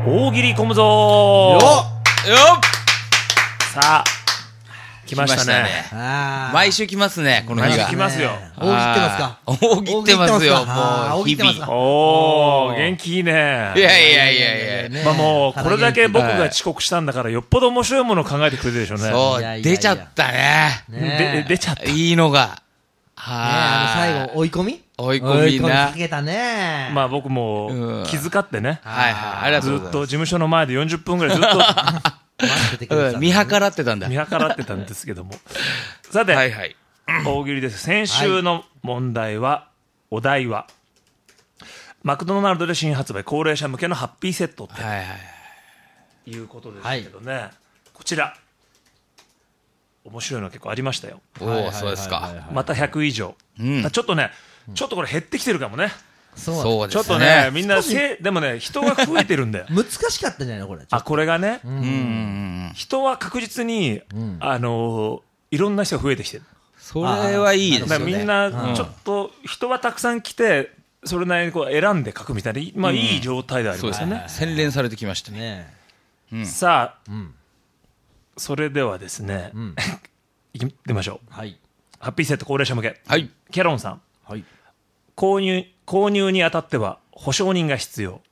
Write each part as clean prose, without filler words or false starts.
大喜利込むぞー。 よっさあ来ましたね。 毎週来ますね、この日が。 毎週来ますよ。 大喜利ってますか？ 大喜利ってますよ、もう日々。 おー、元気いいね。 いや。 まあもうこれだけ僕が遅刻したんだからよっぽど面白いものを考えてくれてるでしょうね。 そういやいやいや出ちゃったね。 出ちゃった。 いいのが。 最後追い込みかけたね。 まあ僕も気遣ってね、 はいはい、ありがとうございます。 ずっと事務所の前で40分ぐらいずっと見計らってたんだ。 見計らってたんですけども。さて、 はいはい、 大喜利です。先週の問題は、お題はマクドナルドで新発売高齢者向けのハッピーセットっていうことですけどね、こちら面白いの結構ありましたよ。 おお、そうですか。 また100以上、ちょっとね、ちょっとこれ減ってきてるかもね。 そうですね。 ちょっとね、みんなでもね、人が増えてるんだよ。 難しかったんじゃないのこれ。 これがね、人は確実に、いろんな人が増えてきてる。 それはいいですよね。 みんなちょっと人はたくさん来て、それなりにこう選んで書くみたいな、まあいい状態でありますよね。 洗練されてきましたね。 さあ、それではですね、行ってみましょう。ハッピーセット高齢者向け。キャロンさん。購入にあたっては保証人が必要。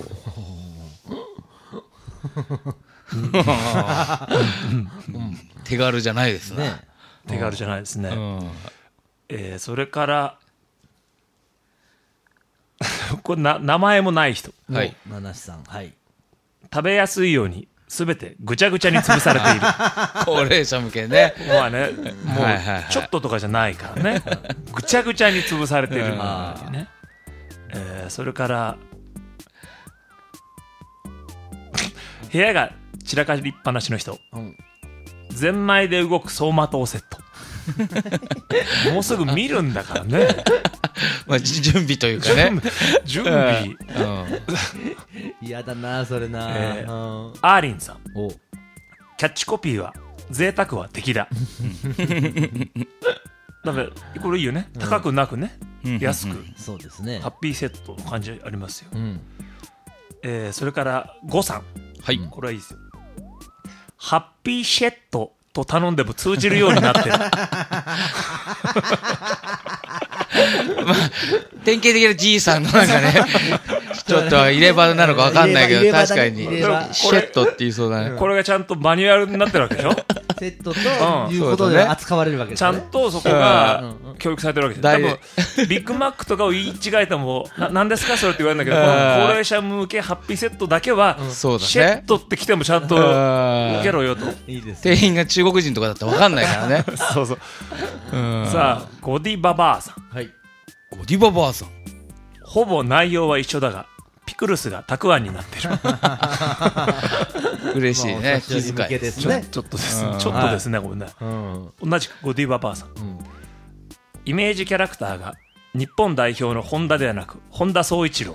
手軽じゃないですね。 手軽じゃないですね。それからこれ名前もない人。 ナナシさん。 食べやすいようにすべてぐちゃぐちゃに潰されている。 高齢者向けね。 まあね、もうちょっととかじゃないからね。ぐちゃぐちゃに潰されているね。それから部屋が散らかりっぱなしの人、ゼンマイで動く走馬灯セット。もうすぐ見るんだからね。 まあ準備というかね。 準備。 嫌だなそれな。 アーリンさん。キャッチコピーは贅沢は敵だ。だからこれいいよね。高くなくね、安く。 そうですね。 ハッピーセットの感じありますよ。それから5さん。これはいいですよ。ハッピーシェットと頼んでも通じるようになってる。 典型的なじいさんのなんかね、ちょっと入れ歯なのか分かんないけど、確かにシェットって言いそうだね。 これがちゃんとマニュアルになってるわけでしょ。 セットということで扱われるわけですちゃんとそこが教育されてるわけです。多分ビッグマックとかを言い違えても何ですかそれって言われるんだけど、高齢者向けハッピーセットだけはシェットって来てもちゃんと受けろよと。 店員が中国人とかだったら分かんないからね。 そうそう。さあゴディババアさん。 ゴディババアさん。 ほぼ内容は一緒だがピクルスがたくあんになってる。 嬉しいね。気遣いですね。 ちょっとですね、これね。同じくゴディババアさん。イメージキャラクターが日本代表の本田ではなく本田宗一郎。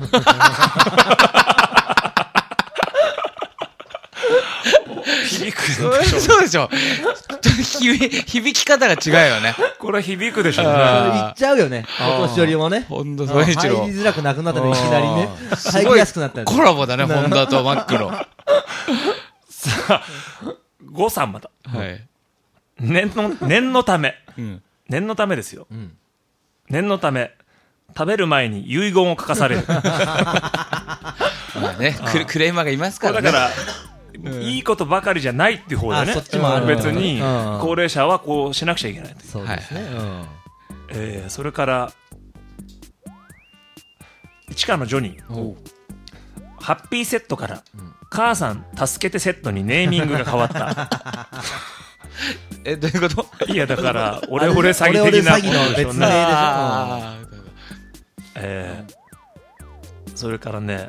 響くでしょ。 そうでしょ。響き方が違うよね。 これは響くでしょ。 言っちゃうよね。お年寄りもね。 本田宗一郎。 入りづらくなくなったのいきなりね。入りやすくなった。 コラボだね、本田とマックの。 さあ、5さんまた。念のため。念のためですよ。念のため。食べる前に遺言を書かされる。 まあね、クレーマーがいますからね。 だからいいことばかりじゃないっていう方だね。別に高齢者はこうしなくちゃいけない。 そうですね。 それから市川のジョニー。ハッピーセットから母さん助けてセットにネーミングが変わった。 どういうこと？ いやだからオレオレ詐欺的なことの別名でしょ。それからね。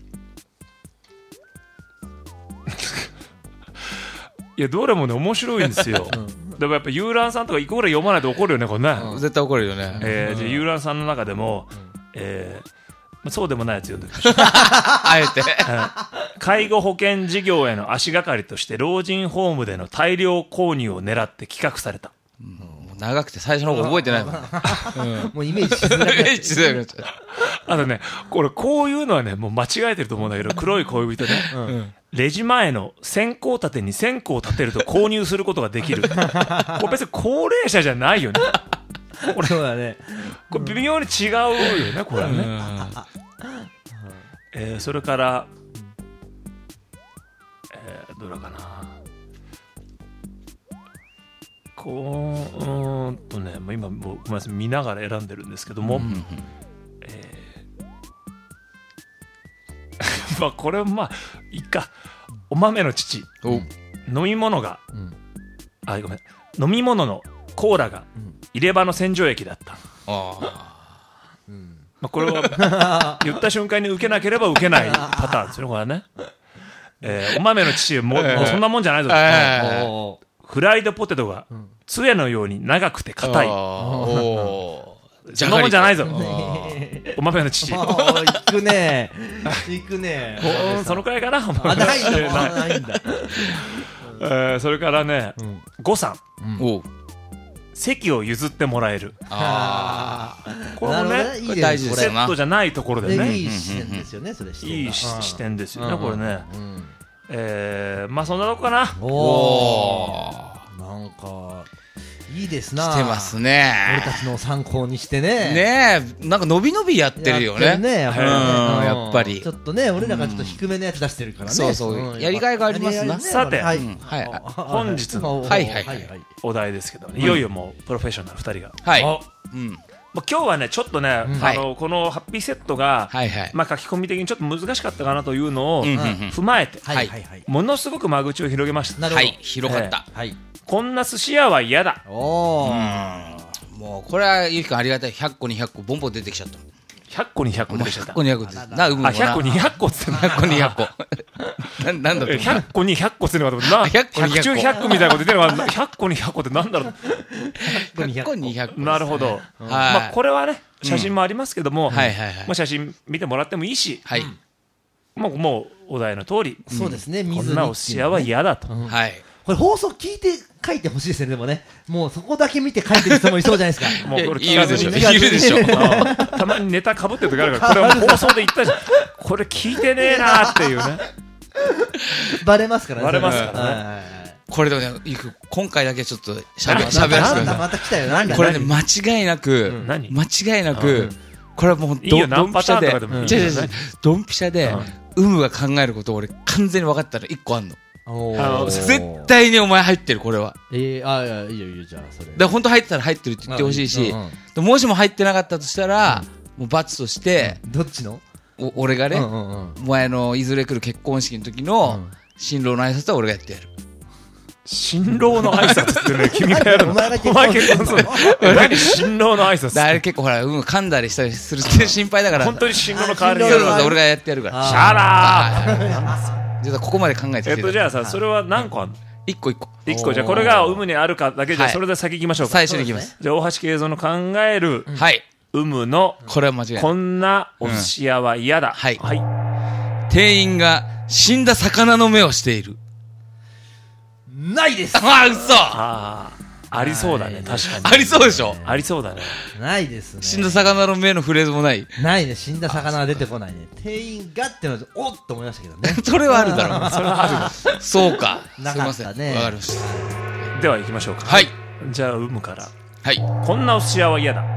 いやどれもね面白いんですよ。でもやっぱ遊覧さんとかいくら読まないと怒るよねこれね。 絶対怒るよね。 じゃあ遊覧さんの中でも、そうでもないやつ読んでみましょう。 あえて、 介護保険事業への足がかりとして老人ホームでの大量購入を狙って企画された。 長くて最初の方覚えてないもん。 もうイメージしづらくなっイメージしづらくなっちゃう。 あとね、こういうのはね、もう間違えてると思うんだけど、黒い恋人ね。レジ前の線香立てに線香を立てると購入することができる。これ別に高齢者じゃないよね。 そうだね。 これ微妙に違うよね、これはね。それから、どれかな。今もうごめんなさい、見ながら選んでるんですけども、まあこれはまあいいか。お豆の父、飲み物が、ごめん、飲み物のコーラが入れ歯の洗浄液だった。まあこれは言った瞬間に受けなければ受けないパターンですよね、これはね。お豆の父もうそんなもんじゃないぞ。フライドポテトが杖のように長くて硬い。そんなもんじゃないぞ。お豆の父。 行くね。行くね。 そのくらいかな。 ないんだ。 それからね、呉さん。席を譲ってもらえる。これもね、 大事ですよな。 セットじゃないところでね。 いい視点ですよね、それ。 いい視点ですよね、これね。まあそんなとこかな。 なんかいいですな。 してますね。 俺たちの参考にしてね。 ねえ、なんか伸び伸びやってるよね。 やっぱり。 ちょっとね、俺らがちょっと低めのやつ出してるからね。 そうそう。やりがいがありますな。 さて、本日のお題ですけど、いよいよもうプロフェッショナル2人が。 はい。 今日はね、ちょっとね、このハッピーセットが、まあ書き込み的にちょっと難しかったかなというのを踏まえて、ものすごく間口を広げました。 はい、広かった。 こんな寿司屋は嫌だ。 もうこれはゆきくんありがたい。100個200個ボンボン出てきちゃった。 100個200個出てきちゃった。 100個200個って 100個200個っつって 100個200個なんだろう。 100個200個っつってのかと思った。100中100個みたいなこと出てるのが100個200個ってなんだろう。 100個200個。 なるほど。まあこれはね、写真もありますけども、写真見てもらってもいいし、もうお題の通り、 そうですね。 こんなお寿司屋は嫌だと。 これ放送聞いて書いてほしいですね。でもね、もうそこだけ見て書いてる人もいそうじゃないですか。 もうこれいるでしょ。いるでしょ。 たまにネタかぶってる時あるから、これは放送で言ったじゃん。これ聞いてねえなーっていうね。 バレますからね。 バレますからね。 これでもね、今回だけちょっと喋らせてください。 また来たよ。なんだこれね、間違いなく、これはもうドンピシャで、ドンピシャで、有無が考えることを俺完全に分かったら1個あんの。絶対にお前入ってる、これは。 いいよじゃあそれで本当入ってたら入ってるって言ってほしいし、もしも入ってなかったとしたら、もう罰としてどっちの俺がね、前のいずれ来る結婚式の時の新郎の挨拶は俺がやってやる。 新郎の挨拶ってね、君がやるの。お前結婚するの。何新郎の挨拶。 あれ結構ほら、噛んだりしたりするって心配だから。 本当に新郎の代わりにやるの。 俺がやってやるから。 シャラー。 じゃあここまで考えてきて。 じゃあさ、それは何個あるの ？1個。 1個。じゃあこれが有無にあるかだけじゃ、それで先行きましょうか。 最初に行きます。 じゃあ大橋慶三の考える有無のこれは間違いない。 こんなお寿司屋は嫌だ。 はい。店員が死んだ魚の目をしている。 ないです。 嘘。 ありそうだね、確かに。 ありそうでしょ。 ありそうだね。 ないですね。 死んだ魚の目のフレーズもない。 ないね、死んだ魚は出てこないね。店員がってのはおっと思いましたけどね。 それはあるだろう。 それはある。 そうか。 すいません。わかりました。 では行きましょうか。 はい。 じゃあ有無から。 はい。 こんなお寿司屋は嫌だ。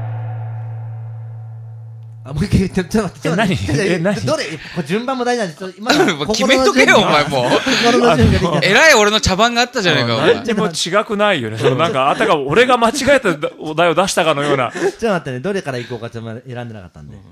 もう一回言って、ちょっと待って。 何どれこれ順番も大事なんで、今決めとけよ、お前もう。えらい俺の茶番があったじゃねえか、お前。 何でも違くないよね。なんか、あたか俺が間違えたお題を出したかのような。 ちょっと待ってね、どれから行こうかちょっと選んでなかったんで。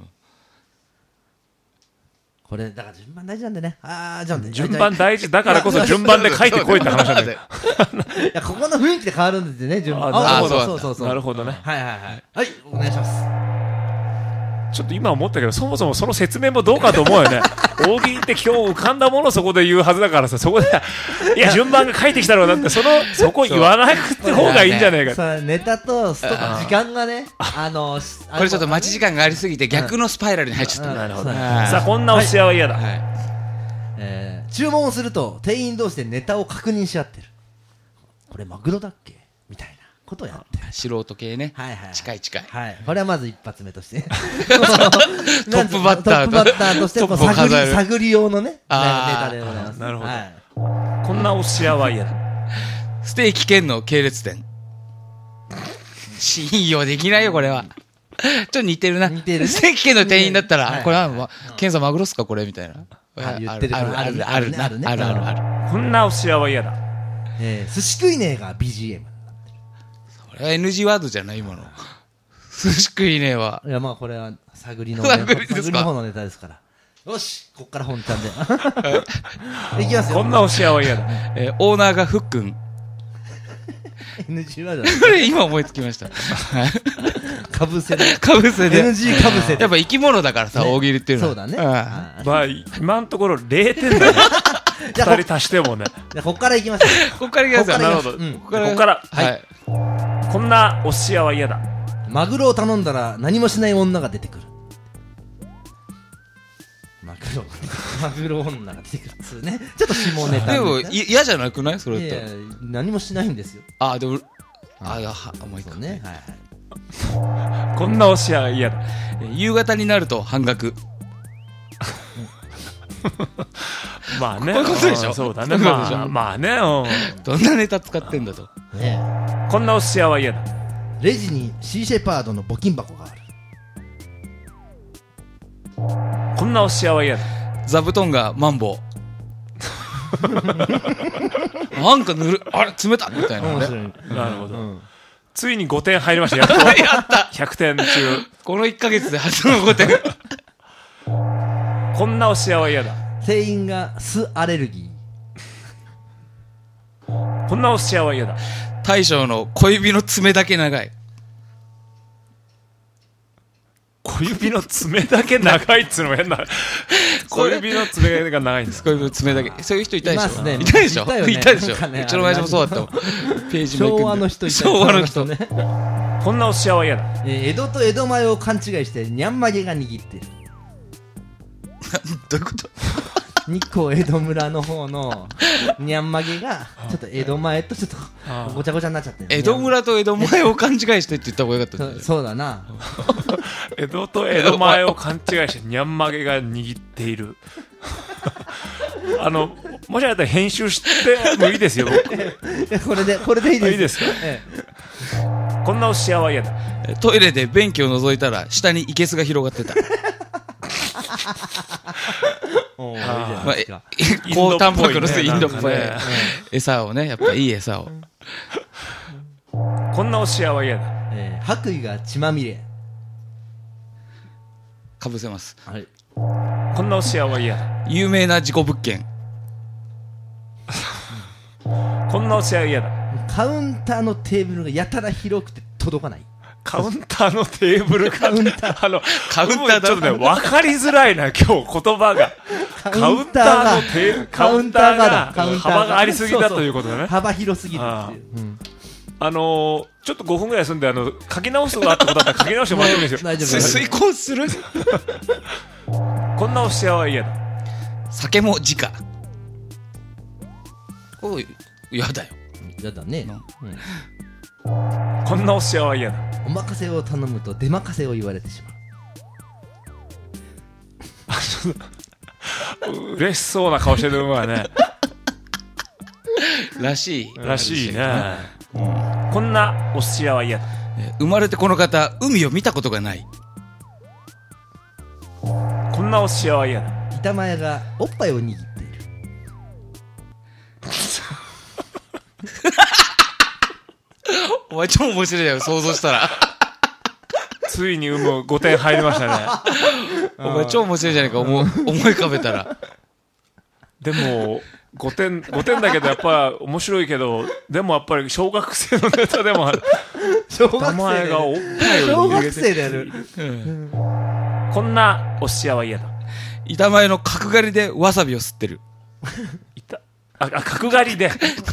これ、だから順番大事なんでね。じゃあ順番大事だからこそ順番で書いてこいって話なんだよ。 いや、ここの雰囲気で変わるんですよね、順番。 そう。なるほどね。 はい、お願いします。 ちょっと今思ったけど、そもそもその説明もどうかと思うよね。大喜利って今日浮かんだものをそこで言うはずだからさ、そこで、いや、順番が書いてきたろうなって、そこ言わなくて方がいいんじゃないか。 ネタと時間がね、 これちょっと待ち時間がありすぎて逆のスパイラルに入っちゃった。 なるほど。さあ、こんなお寿司屋は嫌だ。 注文をすると、店員同士でネタを確認し合ってる。これマグロだっけみたいな。 ことをやってる。 素人系ね。 はいはい。 近い。 はい。これはまず一発目として。トップバッターとして、探り用のね、ネタでございます。 なるほど。こんなおしやは嫌だ。 ステーキ兼の系列店。信用できないよ、これは。ちょっと似てるな。ステーキ兼の店員だったら、これは、ケンさんマグロっすかこれみたいな。 言ってる。ある。 こんなおしやは嫌だ。 寿司食いねえが BGM。 これは NG ワードじゃない今の。寿司食いねえは。 いや、まあこれは探りの方のネタですから。よし、こっから本ちゃんで。いきますよ。 こんなおしやは嫌だ。 オーナーがふっくん。 NG ワードこれ今思いつきました。 かぶせで。 NG かぶせで。 やっぱ生き物だからさ、大喜利っていうのは。 そうだね。 まあ、今のところ0点だよ。2人足してもね。 じゃあ、こっからいきますよ。 こっからいきますよ。 なるほど。こっから。 はい。 こんなおしやは嫌だ。 マグロを頼んだら何もしない女が出てくる。マグロ女が出てくるっつうね。ちょっと下ネタ。 でも嫌じゃなくないそれって。 何もしないんですよ。 でも思いつくね。 こんなおしやは嫌だ。 夕方になると半額。 まあね。 こういうことでしょ。 そうだね。まあね。 どんなネタ使ってんだと。 こんなおしやは嫌だ。 レジにシーシェパードの募金箱がある。 こんなおしやは嫌だ。 座布団がマンボウ。なんかあれ冷たみたいな。 なるほど。ついに5点入りました。やっと。100点中。 この1ヶ月で初の5点。 こんなおしやは嫌だ。 店員が酢アレルギー。こんなおしやは嫌だ。 大将の小指の爪だけ長い。 小指の爪だけ長いっつうのも変な。小指の爪が長いんです。 小指の爪だけ。そういう人いたでしょ。 いますね。 いたでしょ。いたでしょ。うちの親父もそうだったもん。ページも昭和の人いた。 昭和の人ね。 こんなおしやは嫌だ。 江戸と江戸前を勘違いしてニャンマゲが握ってる。 どういうこと？ 日光江戸村の方のニャンマゲがちょっと江戸前とちょっとごちゃごちゃになっちゃってる。 江戸村と江戸前を勘違いしてって言った方がよかった。 そうだな。 江戸と江戸前を勘違いしてニャンマゲが握っている。もしあれだったら編集してもいいですよ。 これでいいです。 いいですか。こんなおしやは嫌だ。 トイレで便器を覗いたら下にイケスが広がってた。高タンパクのインドっぽい餌をね、やっぱいい餌を。 こんなおしやは嫌だ。 白衣が血まみれ。 かぶせます。 こんなおしやは嫌だ。 有名な事故物件。 こんなおしやは嫌だ。 カウンターのテーブルがやたら広くて届かない。 カウンターのテーブルカウンターカウンターだちょっとね、分かりづらいな、今日言葉が。カウンターが幅がありすぎだということだね。 幅広すぎるっていう。 ちょっと5分ぐらい休んで書き直すことがあったことだったら書き直してもらってもいいですよ。 大丈夫。 遂行する。 こんなおしやは嫌だ。 酒も直。こう嫌だよ。 嫌だね。 こんなおしやは嫌だ。 お任せを頼むと出任せを言われてしまう。嬉しそうな顔してるのがね。 らしいね。こんなおしやは嫌だ。 生まれてこの方海を見たことがない。 こんなおしやは嫌だ。 板前がおっぱいを握っている。 お前超面白いよ、想像したら。 ついに5点入りましたね。 お前超面白いじゃないか、思い浮かべたら。 でも5点だけどやっぱ面白いけど、でもやっぱり小学生のネタでもある。 小学生でやる。 こんなおしやは嫌だ。 板前の角刈りでわさびを吸ってる。 角刈りで。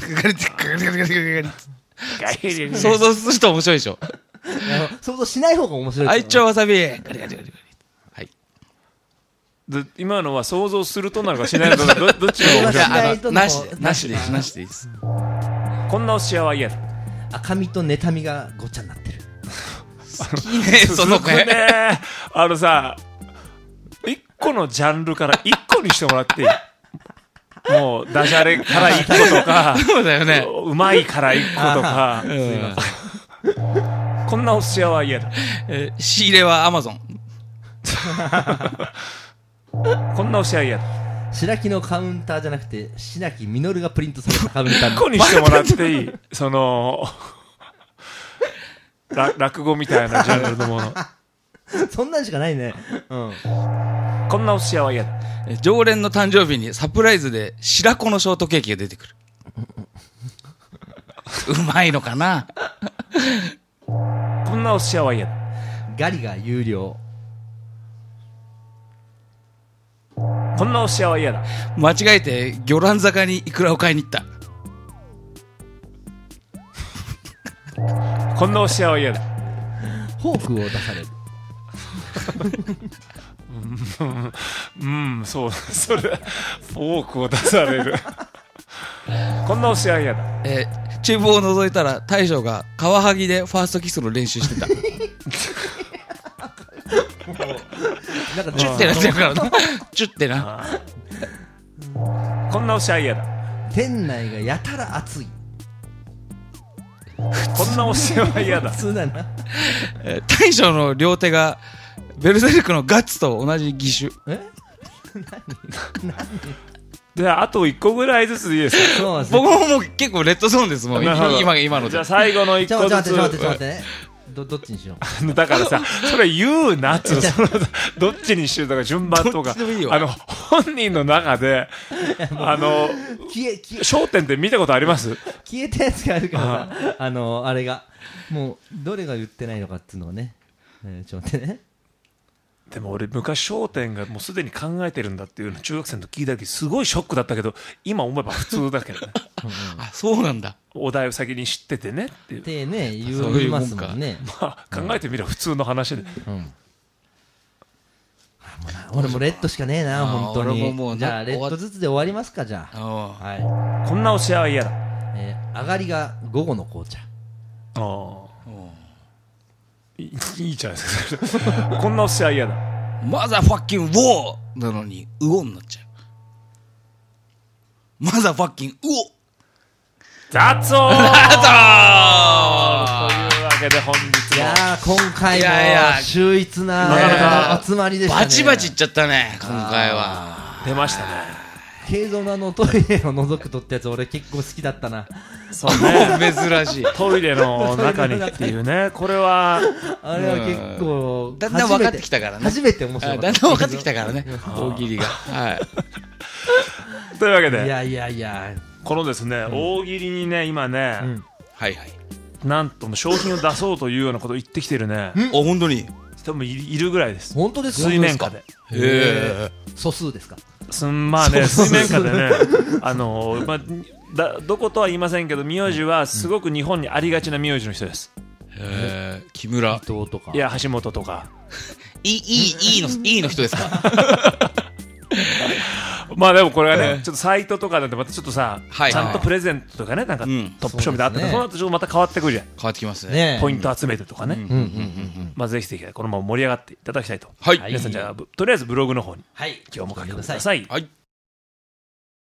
想像すると面白いでしょ。 想像しない方が面白い。 愛鳥わさび。はい。 今のは想像するとなのかしないのか、どっちが面白い？ なしでいいです。 こんなおしやは嫌だ。 赤身と妬みがごっちゃになってる。 いいね、その声。 さ、1個のジャンルから1個にしてもらっていい？もうダジャレから1個とか、 そうだよね。 うまいから1個とか、こんなお寿司屋は嫌だ。 仕入れはアマゾン。 こんなお寿司屋は嫌だ。 白木のカウンターじゃなくて白木実がプリントされたカウンター 1個にしてもらっていい？その落語みたいなジャンルのもの。 そんなんしかないね。うん。 こんなお寿司屋は嫌だ。 常連の誕生日にサプライズで白子のショートケーキが出てくる。うまいのかな。 こんなお寿司屋は嫌だ。 ガリが有料。 こんなお寿司屋は嫌だ。 間違えて魚卵坂にイクラを買いに行った。 こんなお寿司屋は嫌だ。 フォークを出される。 そう、それフォークを出される。こんなお寿司屋は嫌だ。 厨房を覗いたら大将がカワハギでファーストキスの練習してた。 なんかチュッてなってるからな。チュッてな。 こんなお寿司屋は嫌だ。 店内がやたら暑い。 こんなお寿司屋は嫌だ。 普通だな。 大将の両手がベルセルクのガッツと同じ義手。 何で、あと1個ぐらいずついいですか？ そうですね。 僕ももう結構レッドゾーンですもん。今ので。 じゃあ最後の1個ずつ。 ちょっと待って。どっちにしよう。だからさ、それ言うなっつうの。どっちにしようとか順番とか。本人の中で、焦点って見たことあります？ 消えたやつがあるからさ、あれが。もう、どれが言ってないのかっていうのをね。ちょっと待ってね。 でも俺昔焦点がもうすでに考えてるんだっていうの中学生の時聞いた時すごいショックだったけど今思えば普通だけどね。 あ、そうなんだ。 お題を先に知っててねっていう。 ってね言いますもんね。 まあ考えてみれば普通の話で。 俺もレッドしかねえな本当に。じゃあレッドずつで終わりますかじゃあ。 はい。こんなお寿司は嫌だ。 上がりが午後の紅茶。 いいじゃないですか。こんなお寿司は嫌だ。 マザーファッキンウォーなのにウオになっちゃう。マザーファッキンウオ雑音。というわけで本日も。 いや今回も秀逸な集まりでしたね。 バチバチいっちゃったね今回は。 出ましたね。 慶三のトイレを覗くとってやつ俺結構好きだったな。 そうね。 珍しい。 トイレの中にっていうね。これはあれは結構だんだん分かってきたからね。 初めて面白かった。 だんだん分かってきたからね。大喜利が。はい。 というわけで。 いや。 このですね大喜利にね今ね。 はいはい。 なんとも商品を出そうというようなことを言ってきてるね。 本当に。 人もいるぐらいです。 本当ですか。 水面下で。 へえ。素数ですか。 まあね、水面下でね、どことは言いませんけど、名字はすごく日本にありがちな名字の人です。 木村。 伊藤とか。 いや、橋本とか。 いいの人ですか。 まあでもこれはね、ちょっとサイトとかだとまたちょっとさ、ちゃんとプレゼントとかね、なんかトップ賞みたいなのあって、その後ちょっとまた変わってくるじゃん。 変わってきますね。 ポイント集めてとかね。まあぜひぜひこのまま盛り上がっていただきたいと。 はい。 皆さんじゃあとりあえずブログの方に今日も書いてください。 はい。